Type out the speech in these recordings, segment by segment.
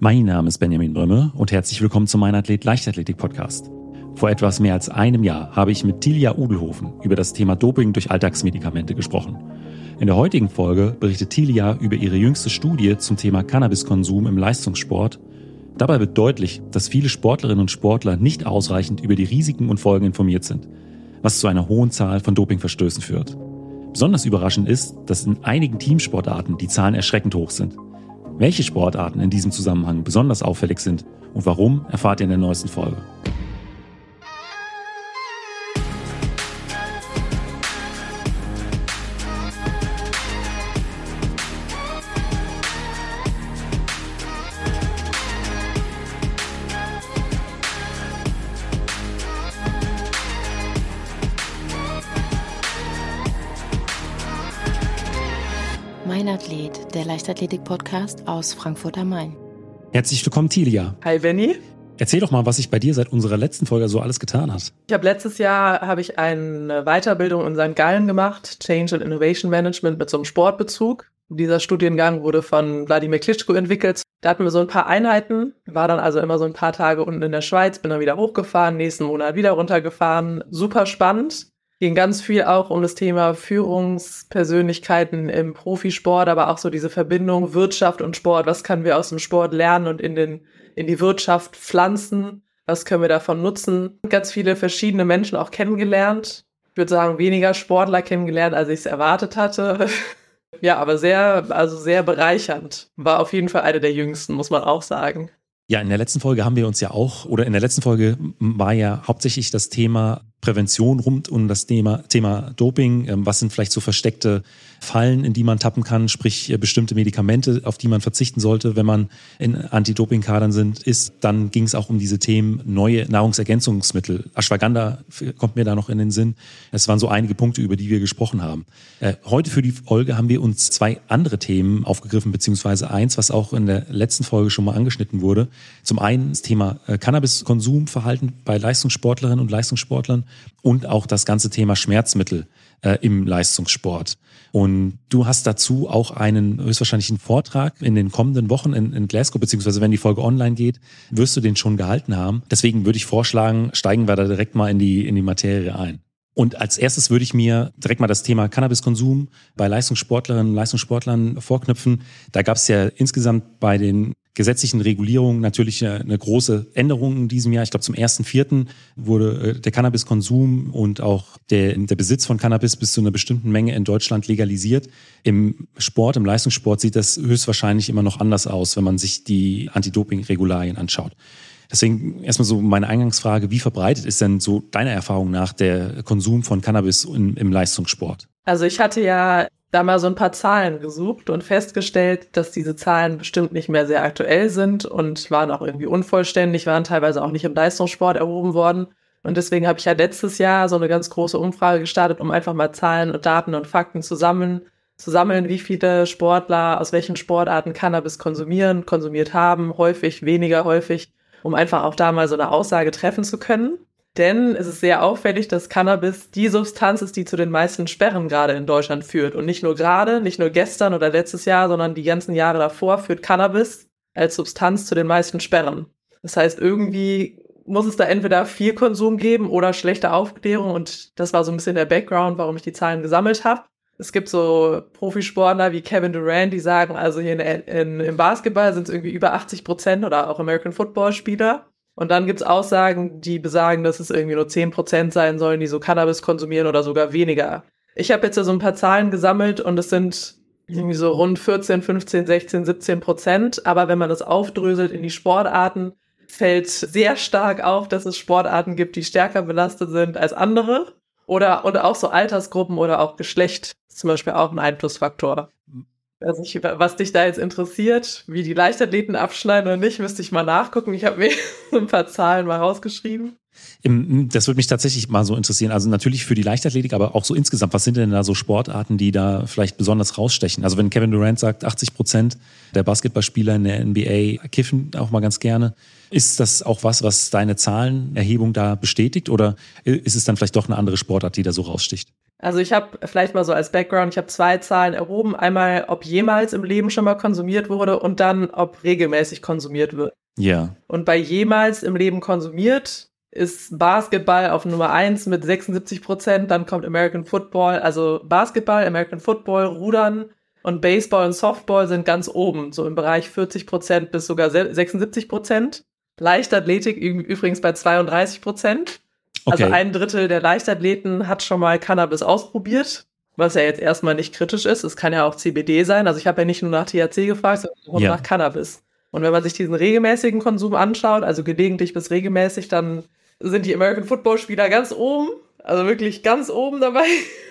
Mein Name ist Benjamin Brümme und herzlich willkommen zum Mein Athlet Leichtathletik Podcast. Vor etwas mehr als einem Jahr habe ich mit Tilja Udelhofen über das Thema Doping durch Alltagsmedikamente gesprochen. In der heutigen Folge berichtet Tilja über ihre jüngste Studie zum Thema Cannabiskonsum im Leistungssport. Dabei wird deutlich, dass viele Sportlerinnen und Sportler nicht ausreichend über die Risiken und Folgen informiert sind, was zu einer hohen Zahl von Dopingverstößen führt. Besonders überraschend ist, dass in einigen Teamsportarten die Zahlen erschreckend hoch sind. Welche Sportarten in diesem Zusammenhang besonders auffällig sind und warum, erfahrt ihr in der neuesten Folge. Mein Athlet, der Leichtathletik-Podcast aus Frankfurt am Main. Herzlich willkommen, Tilja. Hi, Benny. Erzähl doch mal, was sich bei dir seit unserer letzten Folge so alles getan hat. Letztes Jahr eine Weiterbildung in St. Gallen gemacht, Change and Innovation Management mit so einem Sportbezug. Dieser Studiengang wurde von Wladimir Klitschko entwickelt. Da hatten wir so ein paar Einheiten, war dann also immer so ein paar Tage unten in der Schweiz, bin dann wieder hochgefahren, nächsten Monat wieder runtergefahren. Super spannend. Ging ganz viel auch um das Thema Führungspersönlichkeiten im Profisport, aber auch so diese Verbindung Wirtschaft und Sport. Was können wir aus dem Sport lernen und in die Wirtschaft pflanzen? Was können wir davon nutzen? Ganz viele verschiedene Menschen auch kennengelernt. Ich würde sagen, weniger Sportler kennengelernt, als ich es erwartet hatte. Ja, aber sehr bereichernd. War auf jeden Fall eine der jüngsten, muss man auch sagen. Ja, in der letzten Folge war ja hauptsächlich das Thema Prävention rund um das Thema Doping. Was sind vielleicht so versteckte Fallen, in die man tappen kann, sprich bestimmte Medikamente, auf die man verzichten sollte, wenn man in Anti-Doping-Kadern ist. Dann ging es auch um diese Themen neue Nahrungsergänzungsmittel. Ashwagandha kommt mir da noch in den Sinn. Es waren so einige Punkte, über die wir gesprochen haben. Heute für die Folge haben wir uns zwei andere Themen aufgegriffen, beziehungsweise eins, was auch in der letzten Folge schon mal angeschnitten wurde. Zum einen das Thema Cannabiskonsumverhalten bei Leistungssportlerinnen und Leistungssportlern und auch das ganze Thema Schmerzmittel im Leistungssport. Und du hast dazu auch höchstwahrscheinlich einen Vortrag in den kommenden Wochen in Glasgow, beziehungsweise wenn die Folge online geht, wirst du den schon gehalten haben. Deswegen würde ich vorschlagen, steigen wir da direkt mal in die Materie ein. Und als erstes würde ich mir direkt mal das Thema Cannabiskonsum bei Leistungssportlerinnen und Leistungssportlern vorknüpfen. Da gab es ja insgesamt bei den gesetzlichen Regulierungen natürlich eine große Änderung in diesem Jahr. Ich glaube, zum 1.4. wurde der Cannabiskonsum und auch der Besitz von Cannabis bis zu einer bestimmten Menge in Deutschland legalisiert. Im Leistungssport sieht das höchstwahrscheinlich immer noch anders aus, wenn man sich die Anti-Doping-Regularien anschaut. Deswegen erstmal so meine Eingangsfrage, wie verbreitet ist denn so deiner Erfahrung nach der Konsum von Cannabis im Leistungssport? Also ich hatte ja da mal so ein paar Zahlen gesucht und festgestellt, dass diese Zahlen bestimmt nicht mehr sehr aktuell sind und waren auch irgendwie unvollständig, waren teilweise auch nicht im Leistungssport erhoben worden. Und deswegen habe ich ja letztes Jahr so eine ganz große Umfrage gestartet, um einfach mal Zahlen und Daten und Fakten zu sammeln, wie viele Sportler aus welchen Sportarten Cannabis konsumiert haben, häufig, weniger häufig, um einfach auch da mal so eine Aussage treffen zu können. Denn es ist sehr auffällig, dass Cannabis die Substanz ist, die zu den meisten Sperren gerade in Deutschland führt. Und nicht nur gestern oder letztes Jahr, sondern die ganzen Jahre davor führt Cannabis als Substanz zu den meisten Sperren. Das heißt, irgendwie muss es da entweder viel Konsum geben oder schlechte Aufklärung. Und das war so ein bisschen der Background, warum ich die Zahlen gesammelt habe. Es gibt so Profisportler wie Kevin Durant, die sagen, also hier im Basketball sind es irgendwie über 80% oder auch American Football Spieler. Und dann gibt's Aussagen, die besagen, dass es irgendwie nur 10% sein sollen, die so Cannabis konsumieren oder sogar weniger. Ich habe jetzt so ein paar Zahlen gesammelt und es sind irgendwie so rund 14, 15, 16, 17%. Aber wenn man das aufdröselt in die Sportarten, fällt sehr stark auf, dass es Sportarten gibt, die stärker belastet sind als andere. Und auch so Altersgruppen oder auch Geschlecht ist zum Beispiel auch ein Einflussfaktor. Also was dich da jetzt interessiert, wie die Leichtathleten abschneiden oder nicht, müsste ich mal nachgucken. Ich habe mir ein paar Zahlen mal rausgeschrieben. Das würde mich tatsächlich mal so interessieren. Also natürlich für die Leichtathletik, aber auch so insgesamt. Was sind denn da so Sportarten, die da vielleicht besonders rausstechen? Also wenn Kevin Durant sagt, 80% der Basketballspieler in der NBA kiffen auch mal ganz gerne. Ist das auch was deine Zahlenerhebung da bestätigt? Oder ist es dann vielleicht doch eine andere Sportart, die da so raussticht? Also ich habe vielleicht mal so als Background, ich habe 2 Zahlen erhoben. Einmal, ob jemals im Leben schon mal konsumiert wurde und dann, ob regelmäßig konsumiert wird. Ja. Und bei jemals im Leben konsumiert ist Basketball auf Nummer 1 mit 76%, dann kommt American Football, also Basketball, American Football, Rudern und Baseball und Softball sind ganz oben, so im Bereich 40% bis sogar 76%. Leichtathletik übrigens bei 32%. Okay. Also 1/3 der Leichtathleten hat schon mal Cannabis ausprobiert, was ja jetzt erstmal nicht kritisch ist. Es kann ja auch CBD sein. Also ich habe ja nicht nur nach THC gefragt, sondern auch nach Cannabis. Und wenn man sich diesen regelmäßigen Konsum anschaut, also gelegentlich bis regelmäßig, dann sind die American Football Spieler ganz oben, also wirklich ganz oben dabei.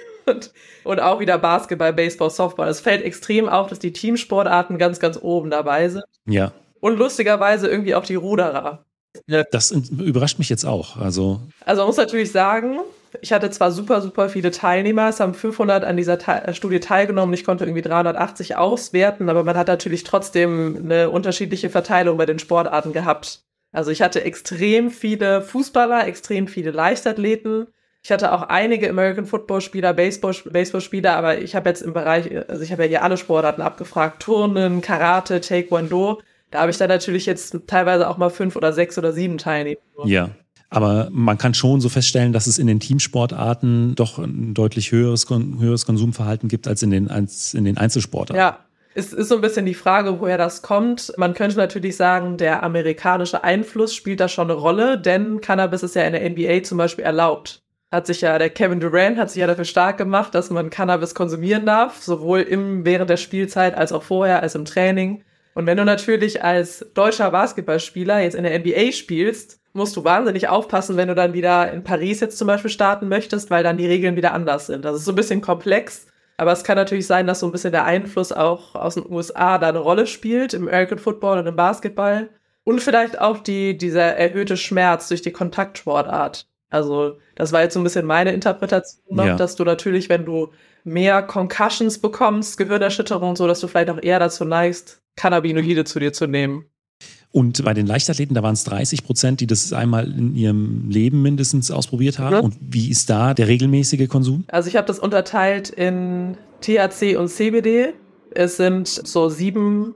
Und auch wieder Basketball, Baseball, Softball. Es fällt extrem auf, dass die Teamsportarten ganz, ganz oben dabei sind. Ja. Und lustigerweise irgendwie auch die Ruderer. Das überrascht mich jetzt auch. Also man muss natürlich sagen, ich hatte zwar super, super viele Teilnehmer, es haben 500 an dieser Studie teilgenommen, ich konnte irgendwie 380 auswerten, aber man hat natürlich trotzdem eine unterschiedliche Verteilung bei den Sportarten gehabt. Also ich hatte extrem viele Fußballer, extrem viele Leichtathleten. Ich hatte auch einige American Football Spieler, Baseball Spieler, aber ich habe jetzt im Bereich, also ich habe ja hier alle Sportarten abgefragt, Turnen, Karate, Taekwondo. Da habe ich dann natürlich jetzt teilweise auch mal 5 oder 6 oder 7 Teilnehmer. Ja, aber man kann schon so feststellen, dass es in den Teamsportarten doch ein deutlich höheres Konsumverhalten gibt als in den Einzelsportarten. Ja, es ist so ein bisschen die Frage, woher das kommt. Man könnte natürlich sagen, der amerikanische Einfluss spielt da schon eine Rolle, denn Cannabis ist ja in der NBA zum Beispiel erlaubt. Der Kevin Durant hat sich ja dafür stark gemacht, dass man Cannabis konsumieren darf, sowohl während der Spielzeit als auch vorher, als im Training. Und wenn du natürlich als deutscher Basketballspieler jetzt in der NBA spielst, musst du wahnsinnig aufpassen, wenn du dann wieder in Paris jetzt zum Beispiel starten möchtest, weil dann die Regeln wieder anders sind. Das ist so ein bisschen komplex, aber es kann natürlich sein, dass so ein bisschen der Einfluss auch aus den USA da eine Rolle spielt, im American Football und im Basketball. Und vielleicht auch dieser erhöhte Schmerz durch die Kontaktsportart. Also das war jetzt so ein bisschen meine Interpretation noch, dass du natürlich, wenn du mehr Concussions bekommst, Gehirnerschütterung und so, dass du vielleicht auch eher dazu neigst, Cannabinoide zu dir zu nehmen. Und bei den Leichtathleten, da waren es 30%, die das einmal in ihrem Leben mindestens ausprobiert haben. Und wie ist da der regelmäßige Konsum? Also ich habe das unterteilt in THC und CBD. Es sind so 7%,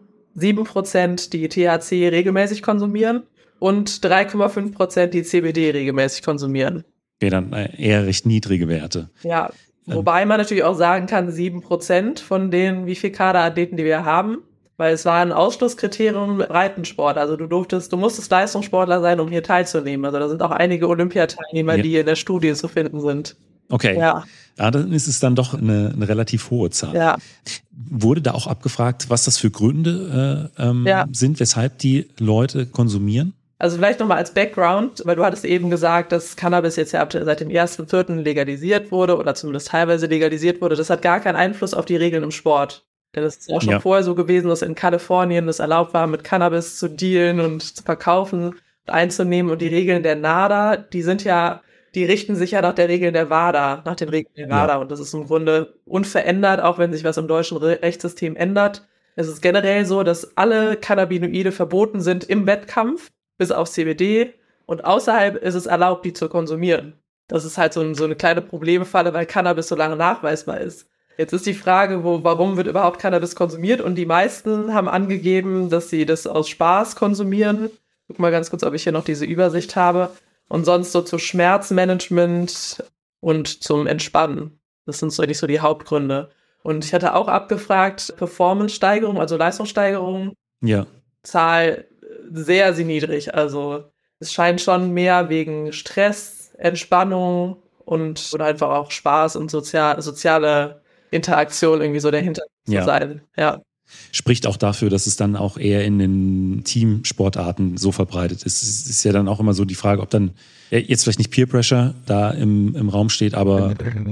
die THC regelmäßig konsumieren und 3,5%, die CBD regelmäßig konsumieren. Okay, dann eher recht niedrige Werte. Ja, wobei man natürlich auch sagen kann, 7% von den wie viel Kaderathleten, die wir haben, weil es war ein Ausschlusskriterium Breitensport. Also du musstest Leistungssportler sein, um hier teilzunehmen. Also da sind auch einige Olympiateilnehmer, die in der Studie zu finden sind. Okay. Ja, dann ist es dann doch eine relativ hohe Zahl. Ja. Wurde da auch abgefragt, was das für Gründe sind, weshalb die Leute konsumieren? Also vielleicht nochmal als Background, weil du hattest eben gesagt, dass Cannabis jetzt ja seit dem 1.4. legalisiert wurde oder zumindest teilweise legalisiert wurde. Das hat gar keinen Einfluss auf die Regeln im Sport. Denn es ist auch schon vorher so gewesen, dass in Kalifornien es erlaubt war, mit Cannabis zu dealen und zu verkaufen und einzunehmen. Und die Regeln der NADA, die richten sich ja nach der Regeln der WADA, nach den Regeln der WADA. Und das ist im Grunde unverändert, auch wenn sich was im deutschen Rechtssystem ändert. Es ist generell so, dass alle Cannabinoide verboten sind im Wettkampf, bis auf CBD. Und außerhalb ist es erlaubt, die zu konsumieren. Das ist halt so eine kleine Problemfalle, weil Cannabis so lange nachweisbar ist. Jetzt ist die Frage, warum wird überhaupt Cannabis konsumiert? Und die meisten haben angegeben, dass sie das aus Spaß konsumieren. Guck mal ganz kurz, ob ich hier noch diese Übersicht habe. Und sonst so zu Schmerzmanagement und zum Entspannen. Das sind so nicht so die Hauptgründe. Und ich hatte auch abgefragt, Performance-Steigerung, also Leistungssteigerung. Ja. Zahl sehr, sehr niedrig. Also es scheint schon mehr wegen Stress, Entspannung oder einfach auch Spaß und soziale Interaktion irgendwie so dahinter zu sein. Ja. Spricht auch dafür, dass es dann auch eher in den Teamsportarten so verbreitet ist. Es ist ja dann auch immer so die Frage, ob dann jetzt vielleicht nicht Peer Pressure da im Raum steht, aber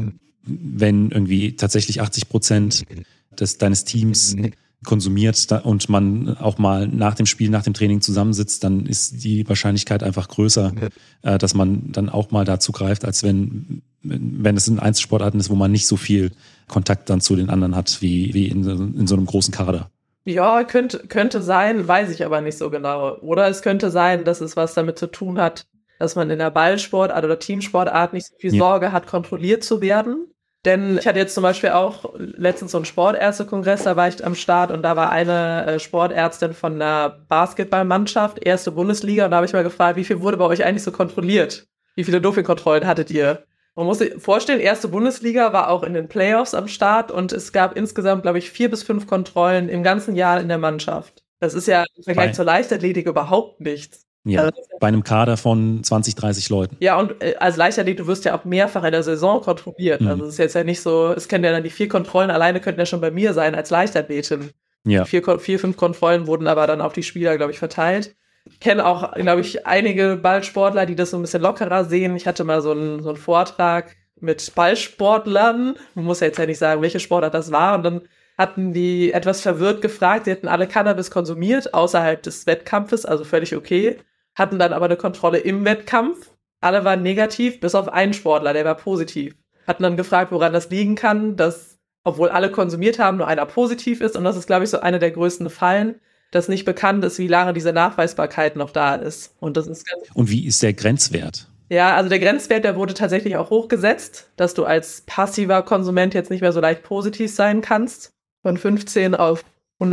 wenn irgendwie tatsächlich 80% deines Teams konsumiert und man auch mal nach dem Spiel, nach dem Training zusammensitzt, dann ist die Wahrscheinlichkeit einfach größer, dass man dann auch mal dazu greift, als wenn es in Einzelsportarten ist, wo man nicht so viel Kontakt dann zu den anderen hat, wie in so einem großen Kader. Ja, könnte sein, weiß ich aber nicht so genau. Oder es könnte sein, dass es was damit zu tun hat, dass man in der Ballsportart oder Teamsportart nicht so viel Sorge hat, kontrolliert zu werden. Denn ich hatte jetzt zum Beispiel auch letztens so einen Sportärztekongress, da war ich am Start und da war eine Sportärztin von einer Basketballmannschaft, erste Bundesliga, und da habe ich mal gefragt, wie viel wurde bei euch eigentlich so kontrolliert? Wie viele Dopingkontrollen hattet ihr? Man muss sich vorstellen, erste Bundesliga war auch in den Playoffs am Start und es gab insgesamt, glaube ich, 4 bis 5 Kontrollen im ganzen Jahr in der Mannschaft. Das ist ja im Vergleich zur Leichtathletik überhaupt nichts. Ja, bei einem Kader von 20, 30 Leuten. Ja, und als Leichtathlet, du wirst ja auch mehrfach in der Saison kontrolliert. Also es ist jetzt ja nicht so, es können ja dann die 4 Kontrollen alleine könnten ja schon bei mir sein als Leichtathletin. Ja. 4, 5 Kontrollen wurden aber dann auf die Spieler, glaube ich, verteilt. Ich kenne auch, glaube ich, einige Ballsportler, die das so ein bisschen lockerer sehen. Ich hatte mal so einen Vortrag mit Ballsportlern. Man muss ja jetzt ja nicht sagen, welche Sportart das war. Und dann hatten die etwas verwirrt gefragt. Sie hätten alle Cannabis konsumiert, außerhalb des Wettkampfes, also völlig okay. Hatten dann aber eine Kontrolle im Wettkampf. Alle waren negativ, bis auf einen Sportler, der war positiv. Hatten dann gefragt, woran das liegen kann, dass, obwohl alle konsumiert haben, nur einer positiv ist. Und das ist, glaube ich, so eine der größten Fallen, dass nicht bekannt ist, wie lange diese Nachweisbarkeit noch da ist. Und das ist Und wie ist der Grenzwert? Ja, also der Grenzwert, der wurde tatsächlich auch hochgesetzt, dass du als passiver Konsument jetzt nicht mehr so leicht positiv sein kannst. Von 15 auf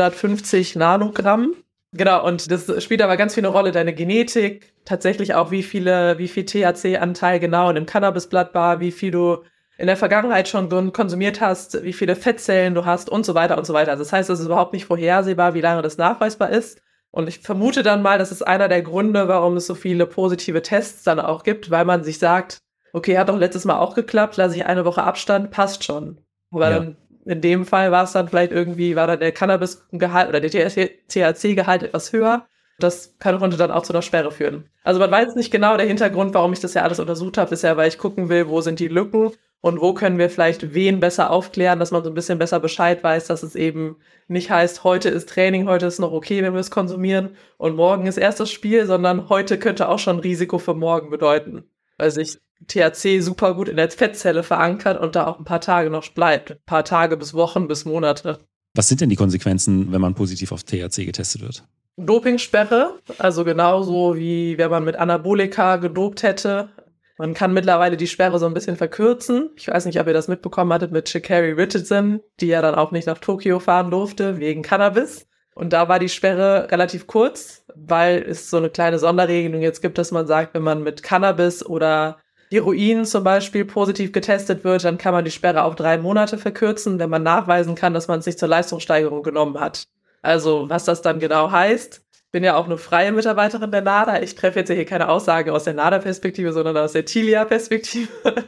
150 Nanogramm. Genau, und das spielt aber ganz viel eine Rolle, deine Genetik, tatsächlich auch wie viel THC-Anteil genau in dem Cannabisblatt war, wie viel du in der Vergangenheit schon konsumiert hast, wie viele Fettzellen du hast und so weiter und so weiter. Also das heißt, es ist überhaupt nicht vorhersehbar, wie lange das nachweisbar ist. Und ich vermute dann mal, das ist einer der Gründe, warum es so viele positive Tests dann auch gibt, weil man sich sagt, okay, hat doch letztes Mal auch geklappt, lasse ich eine Woche Abstand, passt schon. Weil dann in dem Fall war es dann vielleicht irgendwie, war dann der Cannabis-Gehalt oder der THC-Gehalt etwas höher. Das konnte dann auch zu einer Sperre führen. Also man weiß nicht genau, der Hintergrund, warum ich das ja alles untersucht habe, ist ja, weil ich gucken will, wo sind die Lücken und wo können wir vielleicht wen besser aufklären, dass man so ein bisschen besser Bescheid weiß, dass es eben nicht heißt, heute ist Training, heute ist noch okay, wenn wir es konsumieren und morgen ist erst das Spiel, sondern heute könnte auch schon Risiko für morgen bedeuten. Weil sich THC super gut in der Fettzelle verankert und da auch ein paar Tage noch bleibt. Ein paar Tage bis Wochen bis Monate. Was sind denn die Konsequenzen, wenn man positiv auf THC getestet wird? Dopingsperre, also genauso wie wenn man mit Anabolika gedopt hätte. Man kann mittlerweile die Sperre so ein bisschen verkürzen. Ich weiß nicht, ob ihr das mitbekommen hattet mit Sha'Carri Richardson, die ja dann auch nicht nach Tokio fahren durfte wegen Cannabis. Und da war die Sperre relativ kurz, weil es so eine kleine Sonderregelung jetzt gibt, dass man sagt, wenn man mit Cannabis oder Heroin zum Beispiel positiv getestet wird, dann kann man die Sperre auf 3 Monate verkürzen, wenn man nachweisen kann, dass man es nicht zur Leistungssteigerung genommen hat. Also was das dann genau heißt, ich bin ja auch eine freie Mitarbeiterin der NADA. Ich treffe jetzt hier keine Aussage aus der NADA-Perspektive, sondern aus der TILIA-Perspektive.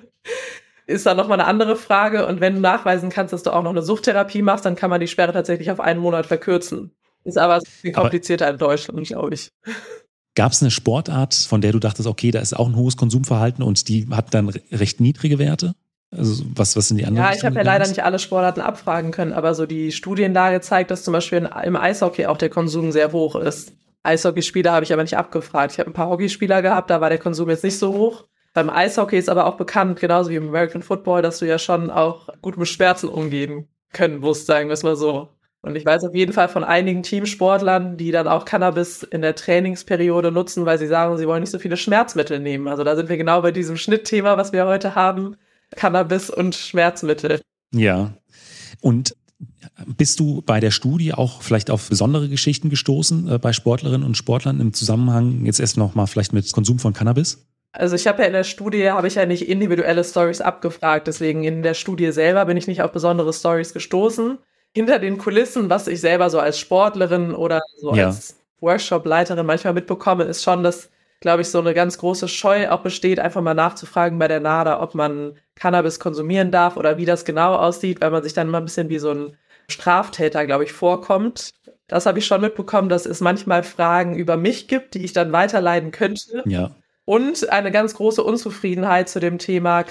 Ist dann nochmal eine andere Frage. Und wenn du nachweisen kannst, dass du auch noch eine Suchttherapie machst, dann kann man die Sperre tatsächlich auf 1 Monat verkürzen. Ist aber viel komplizierter in Deutschland, glaube ich. Gab es eine Sportart, von der du dachtest, okay, da ist auch ein hohes Konsumverhalten und die hat dann recht niedrige Werte? Also was sind die anderen? Ja, ich habe ja leider nicht alle Sportarten abfragen können, aber so die Studienlage zeigt, dass zum Beispiel im Eishockey auch der Konsum sehr hoch ist. Eishockeyspieler habe ich aber nicht abgefragt. Ich habe ein paar Hockeyspieler gehabt, da war der Konsum jetzt nicht so hoch. Beim Eishockey ist aber auch bekannt, genauso wie im American Football, dass du ja schon auch gut mit Schmerzen umgehen können musst, sagen wir es mal so. Und ich weiß auf jeden Fall von einigen Teamsportlern, die dann auch Cannabis in der Trainingsperiode nutzen, weil sie sagen, sie wollen nicht so viele Schmerzmittel nehmen. Also da sind wir genau bei diesem Schnittthema, was wir heute haben. Cannabis und Schmerzmittel. Ja. Und bist du bei der Studie auch vielleicht auf besondere Geschichten gestoßen bei Sportlerinnen und Sportlern im Zusammenhang jetzt erst noch mal vielleicht mit Konsum von Cannabis? Also ich habe ja in der Studie, nicht individuelle Stories abgefragt, deswegen in der Studie selber bin ich nicht auf besondere Stories gestoßen. Hinter den Kulissen, was ich selber so als Sportlerin oder so als Workshop-Leiterin manchmal mitbekomme, ist schon, dass, glaube ich, so eine ganz große Scheu auch besteht, einfach mal nachzufragen bei der NADA, ob man Cannabis konsumieren darf oder wie das genau aussieht, weil man sich dann immer ein bisschen wie so ein Straftäter, glaube ich, vorkommt. Das habe ich schon mitbekommen, dass es manchmal Fragen über mich gibt, die ich dann weiterleiten könnte. Ja. Und eine ganz große Unzufriedenheit zu dem Thema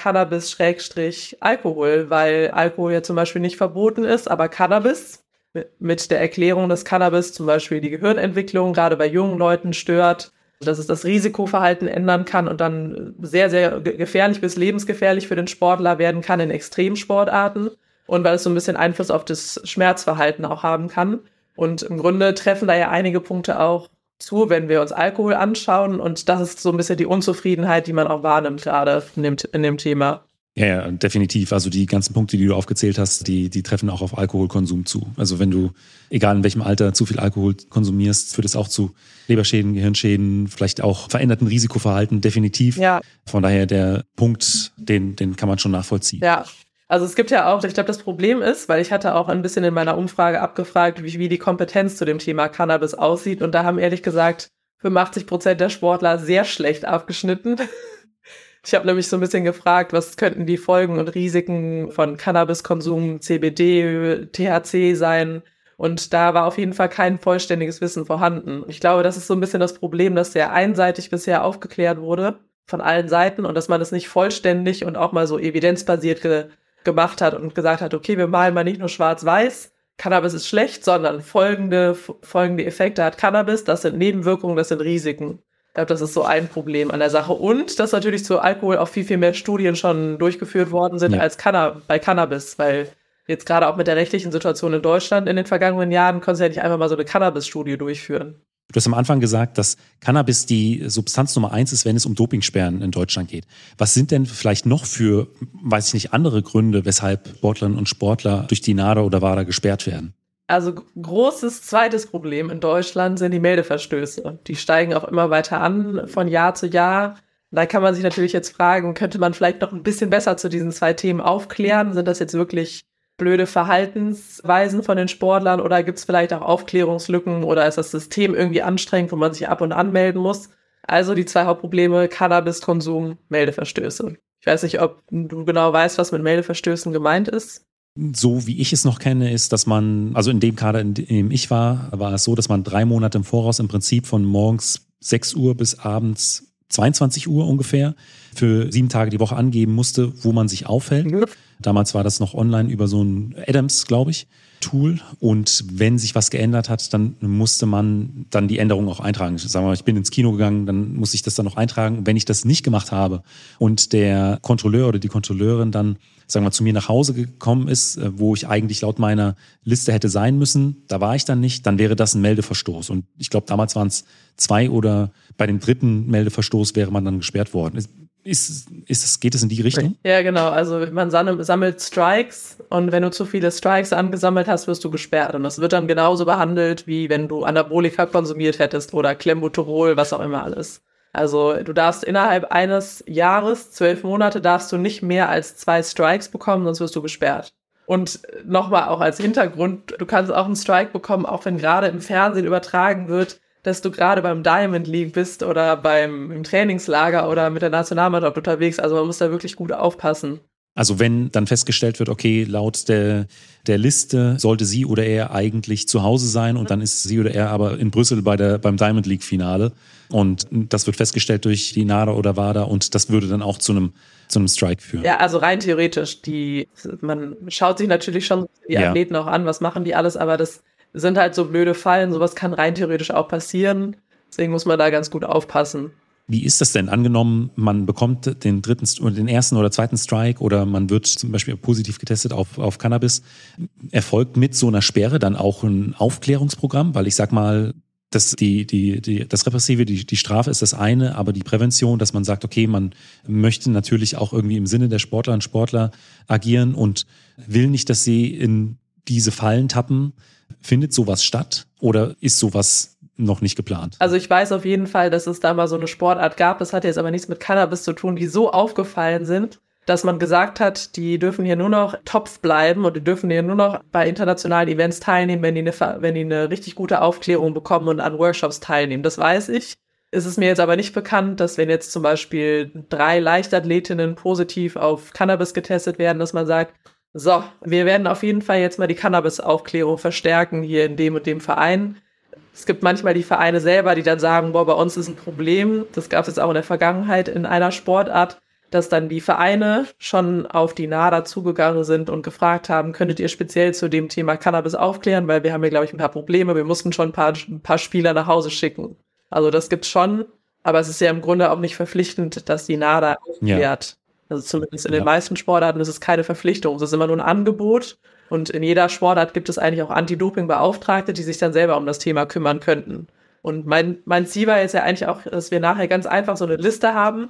Cannabis-Alkohol, weil Alkohol ja zum Beispiel nicht verboten ist, aber Cannabis mit der Erklärung, dass Cannabis zum Beispiel die Gehirnentwicklung gerade bei jungen Leuten stört, dass es das Risikoverhalten ändern kann und dann sehr, sehr gefährlich bis lebensgefährlich für den Sportler werden kann in Extremsportarten und weil es so ein bisschen Einfluss auf das Schmerzverhalten auch haben kann. Und im Grunde treffen da ja einige Punkte auch zu, wenn wir uns Alkohol anschauen und das ist so ein bisschen die Unzufriedenheit, die man auch wahrnimmt gerade in dem Thema. Ja, definitiv. Also die ganzen Punkte, die du aufgezählt hast, die treffen auch auf Alkoholkonsum zu. Also wenn du, egal in welchem Alter, zu viel Alkohol konsumierst, führt es auch zu Leberschäden, Gehirnschäden, vielleicht auch veränderten Risikoverhalten, definitiv. Ja. Von daher der Punkt, den kann man schon nachvollziehen. Ja, also es gibt ja auch, ich glaube, das Problem ist, weil ich hatte auch ein bisschen in meiner Umfrage abgefragt, wie die Kompetenz zu dem Thema Cannabis aussieht. Und da haben ehrlich gesagt 85% der Sportler sehr schlecht abgeschnitten. Ich habe nämlich so ein bisschen gefragt, was könnten die Folgen und Risiken von Cannabiskonsum, CBD, THC sein? Und da war auf jeden Fall kein vollständiges Wissen vorhanden. Ich glaube, das ist so ein bisschen das Problem, dass sehr einseitig bisher aufgeklärt wurde von allen Seiten und dass man es nicht vollständig und auch mal so evidenzbasiert gemacht hat und gesagt hat, okay, wir malen mal nicht nur schwarz-weiß, Cannabis ist schlecht, sondern folgende Effekte hat Cannabis, das sind Nebenwirkungen, das sind Risiken. Ich glaube, das ist so ein Problem an der Sache. Und dass natürlich zu Alkohol auch viel, viel mehr Studien schon durchgeführt worden sind als bei Cannabis, weil jetzt gerade auch mit der rechtlichen Situation in Deutschland in den vergangenen Jahren konntest du ja nicht einfach mal so eine Cannabis-Studie durchführen. Du hast am Anfang gesagt, dass Cannabis die Substanz Nummer 1 ist, wenn es um Dopingsperren in Deutschland geht. Was sind denn vielleicht noch für, weiß ich nicht, andere Gründe, weshalb Sportlerinnen und Sportler durch die NADA oder WADA gesperrt werden? Also großes zweites Problem in Deutschland sind die Meldeverstöße. Die steigen auch immer weiter an von Jahr zu Jahr. Da kann man sich natürlich jetzt fragen, könnte man vielleicht noch ein bisschen besser zu diesen zwei Themen aufklären? Sind das jetzt wirklich blöde Verhaltensweisen von den Sportlern oder gibt es vielleicht auch Aufklärungslücken oder ist das System irgendwie anstrengend, wo man sich ab und an melden muss? Also die zwei Hauptprobleme, Cannabiskonsum, Meldeverstöße. Ich weiß nicht, ob du genau weißt, was mit Meldeverstößen gemeint ist. So wie ich es noch kenne, ist, dass man, also in dem Kader, in dem ich war es so, dass man 3 Monate im Voraus im Prinzip von morgens 6 Uhr bis abends 22 Uhr ungefähr für 7 Tage die Woche angeben musste, wo man sich aufhält. Damals war das noch online über so ein Adams, glaube ich, Tool. Und wenn sich was geändert hat, dann musste man dann die Änderung auch eintragen. Sagen wir mal, ich bin ins Kino gegangen, dann muss ich das dann noch eintragen. Wenn ich das nicht gemacht habe und der Kontrolleur oder die Kontrolleurin dann, sagen wir mal, zu mir nach Hause gekommen ist, wo ich eigentlich laut meiner Liste hätte sein müssen, da war ich dann nicht, dann wäre das ein Meldeverstoß. Und ich glaube, damals waren es 2 oder bei dem 3. Meldeverstoß wäre man dann gesperrt worden. Geht es in die Richtung? Ja, genau. Also man sammelt Strikes und wenn du zu viele Strikes angesammelt hast, wirst du gesperrt. Und das wird dann genauso behandelt, wie wenn du Anabolika konsumiert hättest oder Clenbuterol, was auch immer alles. Also du darfst innerhalb eines Jahres, 12 Monate, darfst du nicht mehr als 2 Strikes bekommen, sonst wirst du gesperrt. Und nochmal auch als Hintergrund, du kannst auch einen Strike bekommen, auch wenn gerade im Fernsehen übertragen wird, dass du gerade beim Diamond League bist oder im Trainingslager oder mit der Nationalmannschaft unterwegs. Also man muss da wirklich gut aufpassen. Also wenn dann festgestellt wird, okay, laut der Liste sollte sie oder er eigentlich zu Hause sein und dann ist sie oder er aber in Brüssel beim Diamond League Finale und das wird festgestellt durch die NADA oder WADA und das würde dann auch zu einem Strike führen. Ja, also rein theoretisch, man schaut sich natürlich schon die Athleten auch an, was machen die alles, aber das sind halt so blöde Fallen, sowas kann rein theoretisch auch passieren, deswegen muss man da ganz gut aufpassen. Wie ist das denn? Angenommen, man bekommt den 1. oder 2. Strike oder man wird zum Beispiel positiv getestet auf Cannabis. Erfolgt mit so einer Sperre dann auch ein Aufklärungsprogramm? Weil ich sag mal, das Repressive, die Strafe ist das eine, aber die Prävention, dass man sagt, okay, man möchte natürlich auch irgendwie im Sinne der Sportlerinnen und Sportler agieren und will nicht, dass sie in diese Fallen tappen. Findet sowas statt oder ist sowas noch nicht geplant? Also ich weiß auf jeden Fall, dass es da mal so eine Sportart gab, das hat jetzt aber nichts mit Cannabis zu tun, die so aufgefallen sind, dass man gesagt hat, die dürfen hier nur noch Topf bleiben und die dürfen hier nur noch bei internationalen Events teilnehmen, wenn die eine richtig gute Aufklärung bekommen und an Workshops teilnehmen. Das weiß ich. Es ist mir jetzt aber nicht bekannt, dass wenn jetzt zum Beispiel 3 Leichtathletinnen positiv auf Cannabis getestet werden, dass man sagt, so, wir werden auf jeden Fall jetzt mal die Cannabis-Aufklärung verstärken hier in dem und dem Verein. Es gibt manchmal die Vereine selber, die dann sagen, bei uns ist ein Problem. Das gab es jetzt auch in der Vergangenheit in einer Sportart, dass dann die Vereine schon auf die NADA zugegangen sind und gefragt haben, könntet ihr speziell zu dem Thema Cannabis aufklären, weil wir haben hier, glaube ich, ein paar Probleme. Wir mussten schon ein paar Spieler nach Hause schicken. Also das gibt's schon, aber es ist ja im Grunde auch nicht verpflichtend, dass die NADA aufklärt. Ja. Also zumindest in den meisten Sportarten ist es keine Verpflichtung. Es ist immer nur ein Angebot. Und in jeder Sportart gibt es eigentlich auch Anti-Doping-Beauftragte, die sich dann selber um das Thema kümmern könnten. Und mein Ziel war jetzt ja eigentlich auch, dass wir nachher ganz einfach so eine Liste haben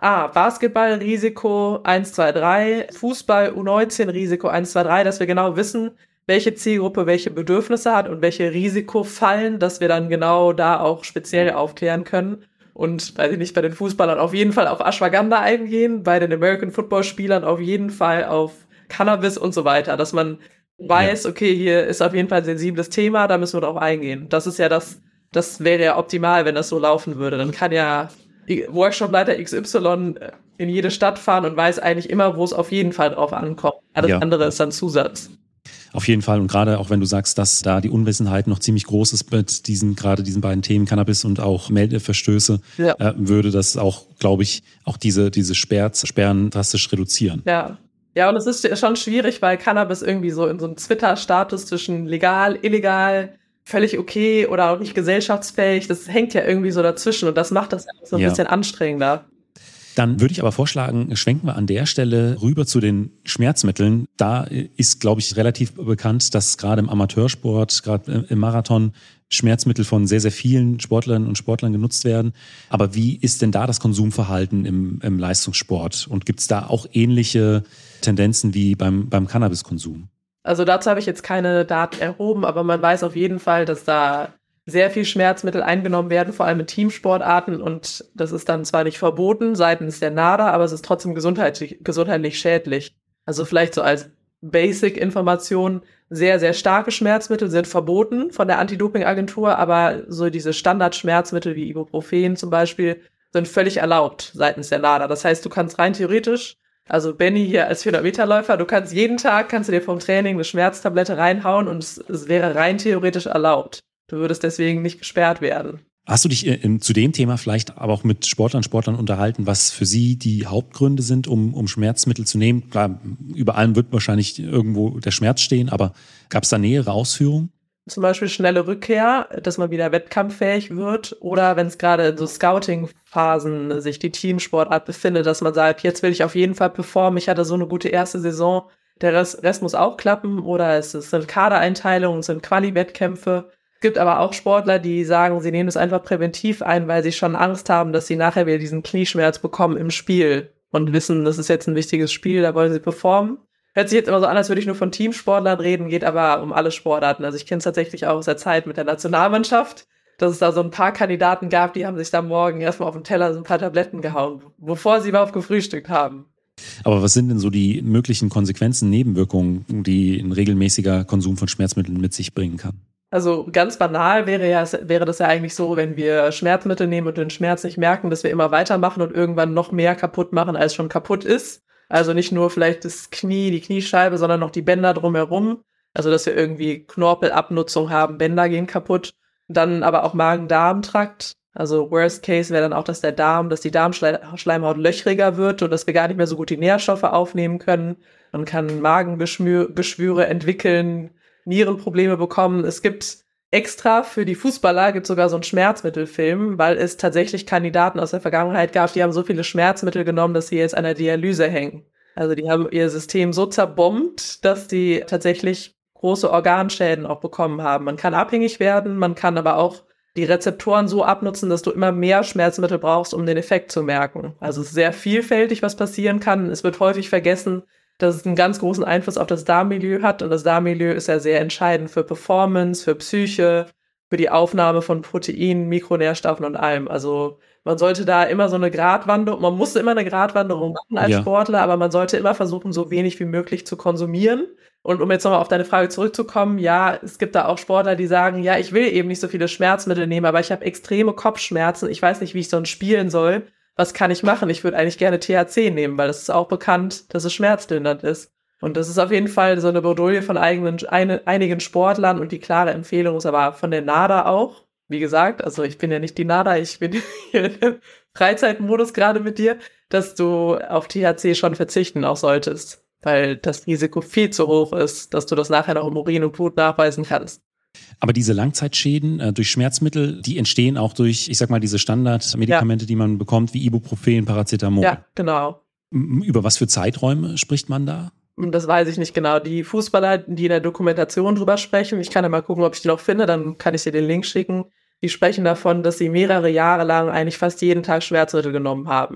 Basketball Risiko 1, 2, 3, Fußball U19 Risiko 1, 2, 3, dass wir genau wissen, welche Zielgruppe welche Bedürfnisse hat und welche Risikofallen, dass wir dann genau da auch speziell aufklären können. Und, weiß ich nicht, bei den Fußballern auf jeden Fall auf Ashwagandha eingehen, bei den American Football Spielern auf jeden Fall auf Cannabis und so weiter, dass man weiß, okay, hier ist auf jeden Fall ein sensibles Thema, da müssen wir drauf eingehen. Das ist ja das wäre ja optimal, wenn das so laufen würde. Dann kann ja Workshopleiter XY in jede Stadt fahren und weiß eigentlich immer, wo es auf jeden Fall drauf ankommt. Alles andere ist dann Zusatz. Auf jeden Fall. Und gerade auch wenn du sagst, dass da die Unwissenheit noch ziemlich groß ist mit diesen beiden Themen Cannabis und auch Meldeverstöße, würde das auch, glaube ich, auch diese Sperren drastisch reduzieren. Ja. Ja, und es ist schon schwierig, weil Cannabis irgendwie so in so einem Twitter-Status zwischen legal, illegal, völlig okay oder auch nicht gesellschaftsfähig, das hängt ja irgendwie so dazwischen und das macht das so ein bisschen anstrengender. Dann würde ich aber vorschlagen, schwenken wir an der Stelle rüber zu den Schmerzmitteln. Da ist, glaube ich, relativ bekannt, dass gerade im Amateursport, gerade im Marathon, Schmerzmittel von sehr, sehr vielen Sportlerinnen und Sportlern genutzt werden. Aber wie ist denn da das Konsumverhalten im Leistungssport? Und gibt es da auch ähnliche Tendenzen wie beim Cannabiskonsum? Also dazu habe ich jetzt keine Daten erhoben, aber man weiß auf jeden Fall, dass da sehr viel Schmerzmittel eingenommen werden, vor allem in Teamsportarten. Und das ist dann zwar nicht verboten seitens der NADA, aber es ist trotzdem gesundheitlich schädlich. Also vielleicht so als Basic-Information, sehr, sehr starke Schmerzmittel sind verboten von der Anti-Doping-Agentur, aber so diese Standardschmerzmittel wie Ibuprofen zum Beispiel sind völlig erlaubt seitens der NADA. Das heißt, du kannst rein theoretisch, also Benny hier als 400-Meter-Läufer, du kannst jeden Tag, kannst du dir vom Training eine Schmerztablette reinhauen und es wäre rein theoretisch erlaubt. Du würdest deswegen nicht gesperrt werden. Hast du dich zu dem Thema vielleicht aber auch mit Sportlern unterhalten, was für sie die Hauptgründe sind, um Schmerzmittel zu nehmen? Klar, über allem wird wahrscheinlich irgendwo der Schmerz stehen, aber gab es da nähere Ausführungen? Zum Beispiel schnelle Rückkehr, dass man wieder wettkampffähig wird, oder wenn es gerade in so Scouting-Phasen sich die Teamsportart befindet, dass man sagt, jetzt will ich auf jeden Fall performen, ich hatte so eine gute erste Saison, der Rest muss auch klappen, oder es sind Kadereinteilungen, es sind Quali-Wettkämpfe. Es gibt aber auch Sportler, die sagen, sie nehmen es einfach präventiv ein, weil sie schon Angst haben, dass sie nachher wieder diesen Knieschmerz bekommen im Spiel und wissen, das ist jetzt ein wichtiges Spiel, da wollen sie performen. Hört sich jetzt immer so an, als würde ich nur von Teamsportlern reden, geht aber um alle Sportarten. Also ich kenne es tatsächlich auch aus der Zeit mit der Nationalmannschaft, dass es da so ein paar Kandidaten gab, die haben sich da morgen erstmal auf den Teller so ein paar Tabletten gehauen, bevor sie überhaupt gefrühstückt haben. Aber was sind denn so die möglichen Konsequenzen, Nebenwirkungen, die ein regelmäßiger Konsum von Schmerzmitteln mit sich bringen kann? Also ganz banal wäre das ja eigentlich so, wenn wir Schmerzmittel nehmen und den Schmerz nicht merken, dass wir immer weitermachen und irgendwann noch mehr kaputt machen, als schon kaputt ist. Also nicht nur vielleicht das Knie, die Kniescheibe, sondern noch die Bänder drumherum. Also dass wir irgendwie Knorpelabnutzung haben, Bänder gehen kaputt. Dann aber auch Magen-Darm-Trakt. Also Worst Case wäre dann auch, dass die Darmschleimhaut löchriger wird und dass wir gar nicht mehr so gut die Nährstoffe aufnehmen können. Man kann Magengeschwüre entwickeln, Nierenprobleme bekommen. Es gibt extra für die Fußballer, gibt sogar so einen Schmerzmittelfilm, weil es tatsächlich Kandidaten aus der Vergangenheit gab, die haben so viele Schmerzmittel genommen, dass sie jetzt an der Dialyse hängen. Also die haben ihr System so zerbombt, dass die tatsächlich große Organschäden auch bekommen haben. Man kann abhängig werden, man kann aber auch die Rezeptoren so abnutzen, dass du immer mehr Schmerzmittel brauchst, um den Effekt zu merken. Also es ist sehr vielfältig, was passieren kann. Es wird häufig vergessen, dass es einen ganz großen Einfluss auf das Darmmilieu hat. Und das Darmmilieu ist ja sehr entscheidend für Performance, für Psyche, für die Aufnahme von Proteinen, Mikronährstoffen und allem. Also man sollte da immer so eine Gratwanderung, man muss immer eine Gratwanderung machen als Sportler, aber man sollte immer versuchen, so wenig wie möglich zu konsumieren. Und um jetzt nochmal auf deine Frage zurückzukommen, ja, es gibt da auch Sportler, die sagen, ja, ich will eben nicht so viele Schmerzmittel nehmen, aber ich habe extreme Kopfschmerzen, ich weiß nicht, wie ich sonst spielen soll. Was kann ich machen? Ich würde eigentlich gerne THC nehmen, weil das ist auch bekannt, dass es schmerzlindernd ist. Und das ist auf jeden Fall so eine Bredouille von einigen Sportlern und die klare Empfehlung ist aber von der NADA auch. Wie gesagt, also ich bin ja nicht die NADA, ich bin hier im Freizeitmodus gerade mit dir, dass du auf THC schon verzichten auch solltest, weil das Risiko viel zu hoch ist, dass du das nachher noch im Urin und Blut nachweisen kannst. Aber diese Langzeitschäden durch Schmerzmittel, die entstehen auch durch, ich sag mal, diese Standardmedikamente, die man bekommt, wie Ibuprofen, Paracetamol. Ja, genau. Über was für Zeiträume spricht man da? Das weiß ich nicht genau. Die Fußballer, die in der Dokumentation drüber sprechen, ich kann ja mal gucken, ob ich die noch finde, dann kann ich dir den Link schicken. Die sprechen davon, dass sie mehrere Jahre lang eigentlich fast jeden Tag Schmerzmittel genommen haben.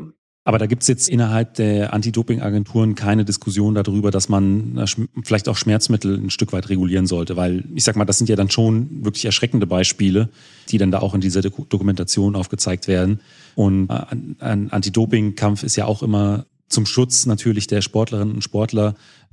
Aber da gibt es jetzt innerhalb der Anti-Doping-Agenturen keine Diskussion darüber, dass man vielleicht auch Schmerzmittel ein Stück weit regulieren sollte, weil ich sag mal, das sind ja dann schon wirklich erschreckende Beispiele, die dann da auch in dieser Dokumentation aufgezeigt werden. Und ein Anti-Doping-Kampf ist ja auch immer zum Schutz natürlich der Sportlerinnen und Sportler,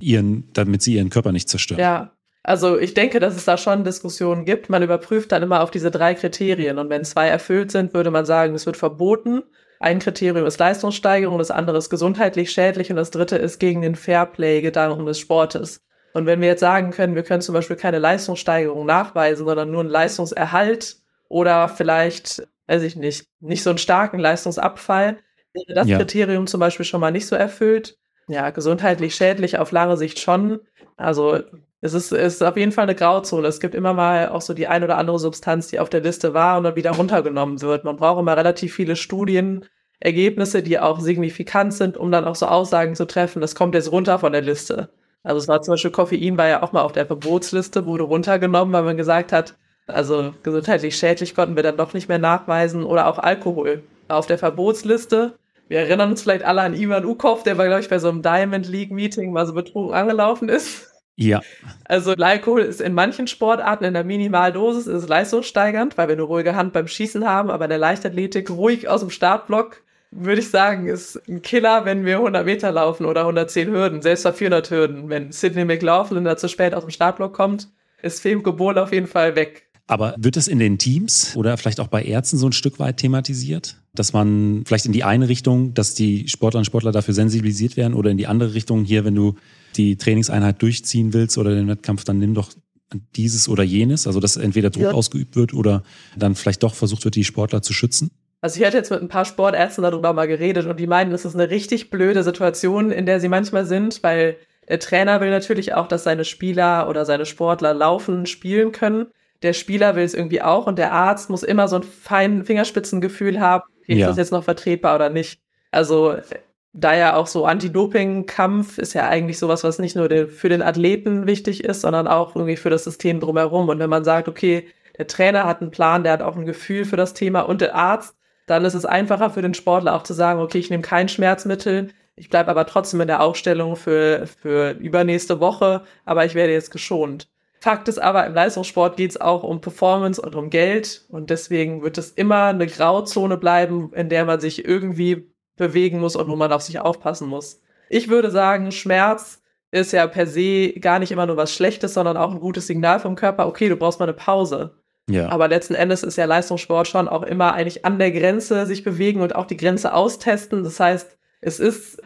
damit sie ihren Körper nicht zerstören. Ja, also ich denke, dass es da schon Diskussionen gibt. Man überprüft dann immer auf diese 3 Kriterien und wenn 2 erfüllt sind, würde man sagen, es wird verboten. Ein Kriterium ist Leistungssteigerung, das andere ist gesundheitlich schädlich und das dritte ist gegen den Fairplay-Gedanken des Sportes. Und wenn wir jetzt sagen können, wir können zum Beispiel keine Leistungssteigerung nachweisen, sondern nur einen Leistungserhalt oder vielleicht, weiß ich nicht so einen starken Leistungsabfall, wäre das Kriterium zum Beispiel schon mal nicht so erfüllt. Ja, gesundheitlich schädlich auf lange Sicht schon. Also es ist auf jeden Fall eine Grauzone. Es gibt immer mal auch so die ein oder andere Substanz, die auf der Liste war und dann wieder runtergenommen wird. Man braucht immer relativ viele Studienergebnisse, die auch signifikant sind, um dann auch so Aussagen zu treffen, das kommt jetzt runter von der Liste. Also es war zum Beispiel Koffein war ja auch mal auf der Verbotsliste, wurde runtergenommen, weil man gesagt hat, also gesundheitlich schädlich konnten wir dann doch nicht mehr nachweisen. Oder auch Alkohol auf der Verbotsliste. Wir erinnern uns vielleicht alle an Ivan Ukov, der war, glaube ich, bei so einem Diamond League Meeting mal so betrunken angelaufen ist. Ja. Also Alkohol ist in manchen Sportarten in der Minimaldosis ist leistungssteigernd, weil wir eine ruhige Hand beim Schießen haben, aber in der Leichtathletik ruhig aus dem Startblock, würde ich sagen, ist ein Killer, wenn wir 100 Meter laufen oder 110 Hürden, selbst bei 400 Hürden. Wenn Sydney McLaughlin da zu spät aus dem Startblock kommt, ist Femke Bohl auf jeden Fall weg. Aber wird es in den Teams oder vielleicht auch bei Ärzten so ein Stück weit thematisiert? Dass man vielleicht in die eine Richtung, dass die Sportlerinnen und Sportler dafür sensibilisiert werden oder in die andere Richtung, hier, wenn du die Trainingseinheit durchziehen willst oder den Wettkampf, dann nimm doch dieses oder jenes. Also dass entweder Druck ausgeübt wird oder dann vielleicht doch versucht wird, die Sportler zu schützen. Also ich hatte jetzt mit ein paar Sportärzten darüber mal geredet und die meinen, das ist eine richtig blöde Situation, in der sie manchmal sind, weil der Trainer will natürlich auch, dass seine Spieler oder seine Sportler laufen, spielen können. Der Spieler will es irgendwie auch und der Arzt muss immer so ein feines Fingerspitzengefühl haben, ist das jetzt noch vertretbar oder nicht. Also da ja auch so Anti-Doping-Kampf ist ja eigentlich sowas, was nicht nur für den Athleten wichtig ist, sondern auch irgendwie für das System drumherum. Und wenn man sagt, okay, der Trainer hat einen Plan, der hat auch ein Gefühl für das Thema und der Arzt, dann ist es einfacher für den Sportler auch zu sagen, okay, ich nehme kein Schmerzmittel, ich bleibe aber trotzdem in der Aufstellung für übernächste Woche, aber ich werde jetzt geschont. Fakt ist aber, im Leistungssport geht es auch um Performance und um Geld und deswegen wird es immer eine Grauzone bleiben, in der man sich irgendwie bewegen muss und wo man auf sich aufpassen muss. Ich würde sagen, Schmerz ist ja per se gar nicht immer nur was Schlechtes, sondern auch ein gutes Signal vom Körper, okay, du brauchst mal eine Pause. Ja. Aber letzten Endes ist ja Leistungssport schon auch immer eigentlich an der Grenze sich bewegen und auch die Grenze austesten. Das heißt, es ist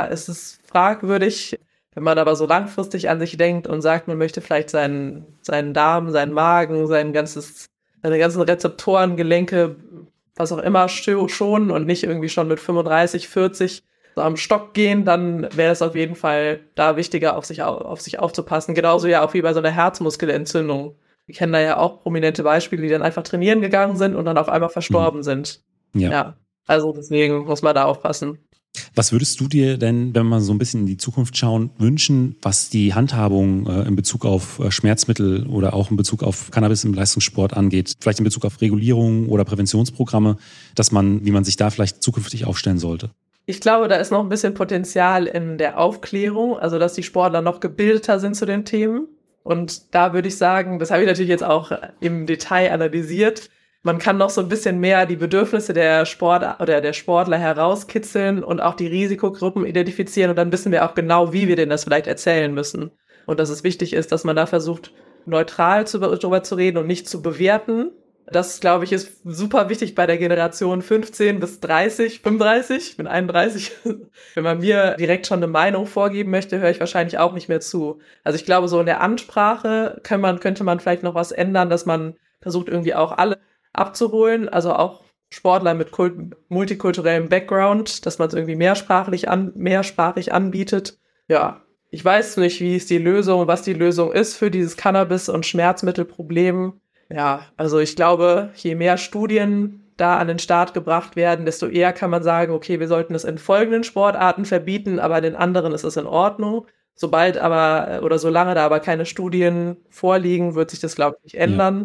fragwürdig, wenn man aber so langfristig an sich denkt und sagt, man möchte vielleicht seinen Darm, seinen Magen, seine ganzen Rezeptoren, Gelenke, was auch immer schonen und nicht irgendwie schon mit 35, 40 so am Stock gehen, dann wäre es auf jeden Fall da wichtiger, auf sich aufzupassen. Genauso ja auch wie bei so einer Herzmuskelentzündung. Wir kennen da ja auch prominente Beispiele, die dann einfach trainieren gegangen sind und dann auf einmal verstorben sind. Ja, also deswegen muss man da aufpassen. Was würdest du dir denn, wenn wir so ein bisschen in die Zukunft schauen, wünschen, was die Handhabung in Bezug auf Schmerzmittel oder auch in Bezug auf Cannabis im Leistungssport angeht? Vielleicht in Bezug auf Regulierung oder Präventionsprogramme, wie man sich da vielleicht zukünftig aufstellen sollte? Ich glaube, da ist noch ein bisschen Potenzial in der Aufklärung, also dass die Sportler noch gebildeter sind zu den Themen. Und da würde ich sagen, das habe ich natürlich jetzt auch im Detail analysiert, man kann noch so ein bisschen mehr die Bedürfnisse der Sportler herauskitzeln und auch die Risikogruppen identifizieren und dann wissen wir auch genau, wie wir denen das vielleicht erzählen müssen. Und dass es wichtig ist, dass man da versucht, neutral darüber zu reden und nicht zu bewerten. Das, glaube ich, ist super wichtig bei der Generation 15 bis 35, ich bin 31. Wenn man mir direkt schon eine Meinung vorgeben möchte, höre ich wahrscheinlich auch nicht mehr zu. Also ich glaube, so in der Ansprache könnte man vielleicht noch was ändern, dass man versucht, irgendwie auch alle abzuholen, also auch Sportler mit multikulturellem Background, dass man es irgendwie mehrsprachig anbietet. Ja, ich weiß nicht, was die Lösung ist für dieses Cannabis- und Schmerzmittelproblem. Ja, also ich glaube, je mehr Studien da an den Start gebracht werden, desto eher kann man sagen, okay, wir sollten es in folgenden Sportarten verbieten, aber in den anderen ist es in Ordnung. Solange da aber keine Studien vorliegen, wird sich das, glaube ich, nicht ändern. Ich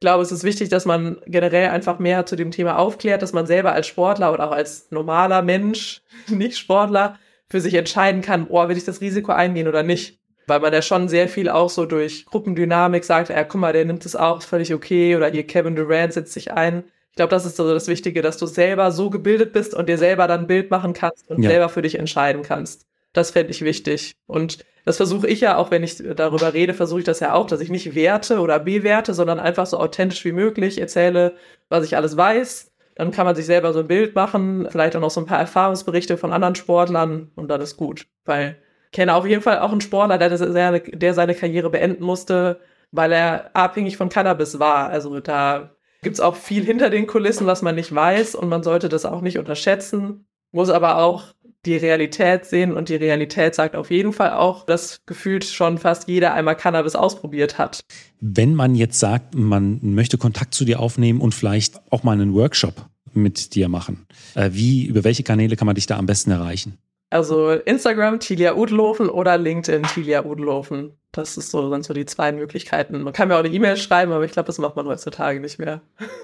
glaube, es ist wichtig, dass man generell einfach mehr zu dem Thema aufklärt, dass man selber als Sportler oder auch als normaler Mensch, nicht Sportler, für sich entscheiden kann, will ich das Risiko eingehen oder nicht. Weil man ja schon sehr viel auch so durch Gruppendynamik sagt, guck mal, der nimmt es auch, ist völlig okay, oder hier Kevin Durant setzt sich ein. Ich glaube, das ist so das Wichtige, dass du selber so gebildet bist und dir selber dann ein Bild machen kannst und selber für dich entscheiden kannst. Das fände ich wichtig. Und das versuche ich ja, auch wenn ich darüber rede, versuche ich das ja auch, dass ich nicht werte oder bewerte, sondern einfach so authentisch wie möglich erzähle, was ich alles weiß. Dann kann man sich selber so ein Bild machen, vielleicht auch noch so ein paar Erfahrungsberichte von anderen Sportlern und dann ist gut. Weil ich kenne auf jeden Fall auch einen Sportler, der seine Karriere beenden musste, weil er abhängig von Cannabis war. Also da gibt's auch viel hinter den Kulissen, was man nicht weiß und man sollte das auch nicht unterschätzen, muss aber auch die Realität sehen und die Realität sagt auf jeden Fall auch, dass gefühlt schon fast jeder einmal Cannabis ausprobiert hat. Wenn man jetzt sagt, man möchte Kontakt zu dir aufnehmen und vielleicht auch mal einen Workshop mit dir machen, über welche Kanäle kann man dich da am besten erreichen? Also Instagram Tilia Udelhofen oder LinkedIn Tilia Udelhofen. Das sind so die zwei Möglichkeiten. Man kann mir auch eine E-Mail schreiben, aber ich glaube, das macht man heutzutage nicht mehr.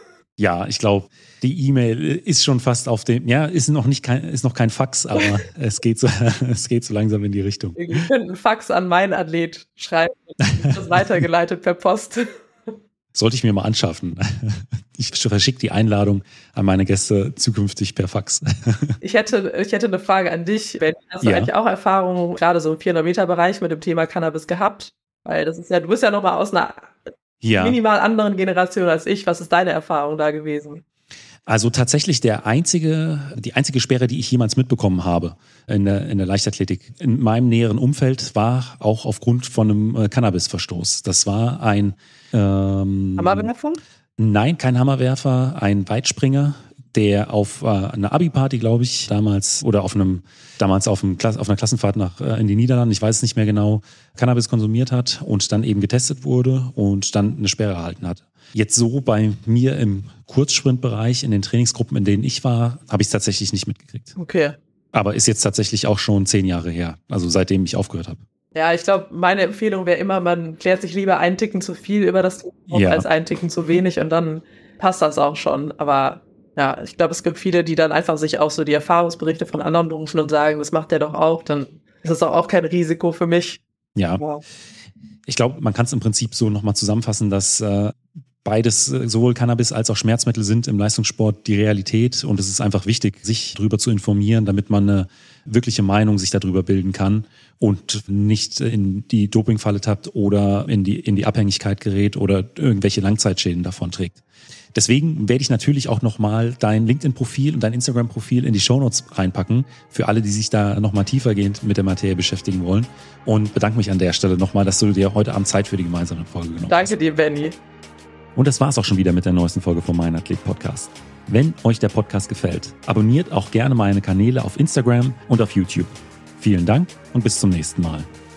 Ja, ich glaube, die E-Mail ist schon fast auf dem, ist noch kein Fax, aber es geht so langsam in die Richtung. Ihr könnt einen Fax an meinen Athlet schreiben, das weitergeleitet per Post. Sollte ich mir mal anschaffen. Ich verschicke die Einladung an meine Gäste zukünftig per Fax. Ich hätte eine Frage an dich. Hast du eigentlich auch Erfahrungen, gerade so im 400-Meter-Bereich mit dem Thema Cannabis gehabt? Weil das ist du bist ja nochmal aus einer minimal anderen Generation als ich. Was ist deine Erfahrung da gewesen? Also tatsächlich die einzige Sperre, die ich jemals mitbekommen habe in der Leichtathletik in meinem näheren Umfeld, war auch aufgrund von einem Cannabisverstoß. Das war ein Hammerwerfer? Nein, kein Hammerwerfer, ein Weitspringer, der auf einer Abi-Party, glaube ich, damals auf einer Klassenfahrt in die Niederlande, ich weiß es nicht mehr genau, Cannabis konsumiert hat und dann eben getestet wurde und dann eine Sperre erhalten hat. Jetzt so bei mir im Kurzsprintbereich, in den Trainingsgruppen, in denen ich war, habe ich es tatsächlich nicht mitgekriegt. Okay. Aber ist jetzt tatsächlich auch schon 10 Jahre her, also seitdem ich aufgehört habe. Ja, ich glaube, meine Empfehlung wäre immer, man klärt sich lieber einen Ticken zu viel über das Thema als einen Ticken zu wenig und dann passt das auch schon. Aber ja, ich glaube, es gibt viele, die dann einfach sich auch so die Erfahrungsberichte von anderen rufen und sagen, das macht der doch auch, dann ist das auch kein Risiko für mich. Ja, ich glaube, man kann es im Prinzip so nochmal zusammenfassen, dass beides, sowohl Cannabis als auch Schmerzmittel, sind im Leistungssport die Realität und es ist einfach wichtig, sich darüber zu informieren, damit man eine wirkliche Meinung sich darüber bilden kann und nicht in die Dopingfalle tappt oder in die Abhängigkeit gerät oder irgendwelche Langzeitschäden davon trägt. Deswegen werde ich natürlich auch nochmal dein LinkedIn-Profil und dein Instagram-Profil in die Shownotes reinpacken, für alle, die sich da nochmal tiefergehend mit der Materie beschäftigen wollen, und bedanke mich an der Stelle nochmal, dass du dir heute Abend Zeit für die gemeinsame Folge genommen hast. Danke dir, Benny. Und das war's auch schon wieder mit der neuesten Folge vom Mein Athlet Podcast. Wenn euch der Podcast gefällt, abonniert auch gerne meine Kanäle auf Instagram und auf YouTube. Vielen Dank und bis zum nächsten Mal.